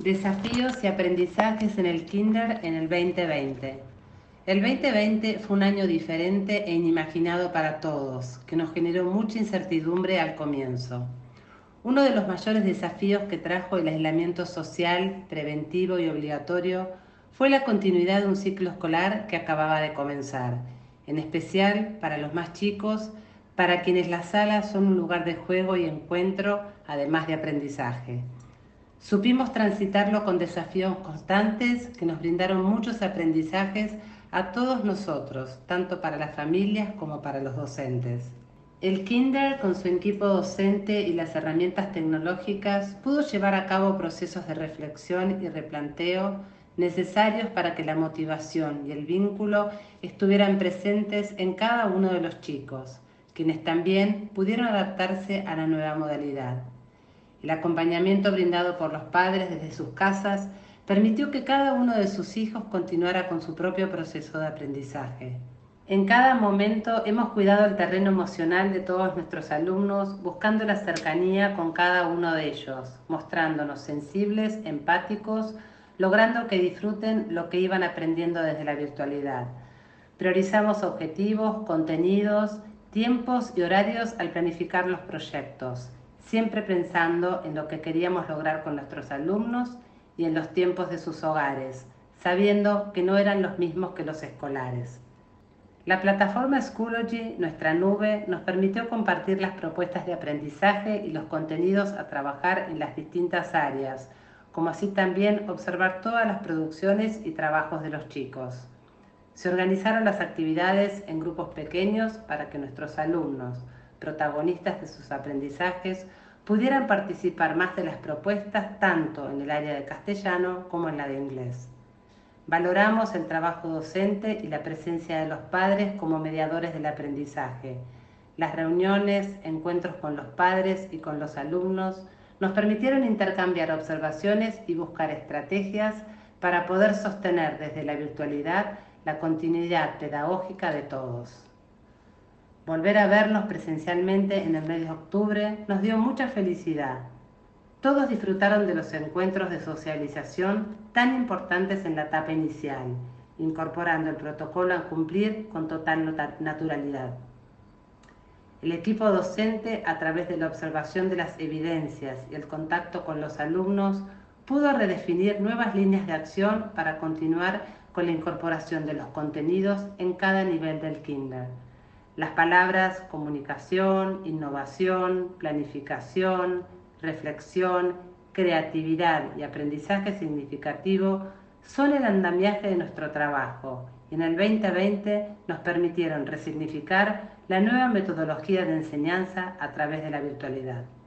Desafíos y aprendizajes en el Kinder en el 2020. El 2020 fue un año diferente e inimaginado para todos, que nos generó mucha incertidumbre al comienzo. Uno de los mayores desafíos que trajo el aislamiento social, preventivo y obligatorio fue la continuidad de un ciclo escolar que acababa de comenzar, en especial para los más chicos, para quienes las salas son un lugar de juego y encuentro, además de aprendizaje. Supimos transitarlo con desafíos constantes que nos brindaron muchos aprendizajes a todos nosotros, tanto para las familias como para los docentes. El Kinder, con su equipo docente y las herramientas tecnológicas, pudo llevar a cabo procesos de reflexión y replanteo necesarios para que la motivación y el vínculo estuvieran presentes en cada uno de los chicos, quienes también pudieron adaptarse a la nueva modalidad. El acompañamiento brindado por los padres desde sus casas permitió que cada uno de sus hijos continuara con su propio proceso de aprendizaje. En cada momento hemos cuidado el terreno emocional de todos nuestros alumnos, buscando la cercanía con cada uno de ellos, mostrándonos sensibles, empáticos, logrando que disfruten lo que iban aprendiendo desde la virtualidad. Priorizamos objetivos, contenidos, tiempos y horarios al planificar los proyectos, siempre pensando en lo que queríamos lograr con nuestros alumnos y en los tiempos de sus hogares, sabiendo que no eran los mismos que los escolares. La plataforma Schoology, nuestra nube, nos permitió compartir las propuestas de aprendizaje y los contenidos a trabajar en las distintas áreas, como así también observar todas las producciones y trabajos de los chicos. Se organizaron las actividades en grupos pequeños para que nuestros alumnos, protagonistas de sus aprendizajes, pudieran participar más de las propuestas tanto en el área de castellano como en la de inglés. Valoramos el trabajo docente y la presencia de los padres como mediadores del aprendizaje. Las reuniones, encuentros con los padres y con los alumnos nos permitieron intercambiar observaciones y buscar estrategias para poder sostener desde la virtualidad la continuidad pedagógica de todos. Volver a vernos presencialmente en el mes de octubre nos dio mucha felicidad. Todos disfrutaron de los encuentros de socialización tan importantes en la etapa inicial, incorporando el protocolo a cumplir con total naturalidad. El equipo docente, a través de la observación de las evidencias y el contacto con los alumnos, pudo redefinir nuevas líneas de acción para continuar con la incorporación de los contenidos en cada nivel del kinder. Las palabras comunicación, innovación, planificación, reflexión, creatividad y aprendizaje significativo son el andamiaje de nuestro trabajo y en el 2020 nos permitieron resignificar la nueva metodología de enseñanza a través de la virtualidad.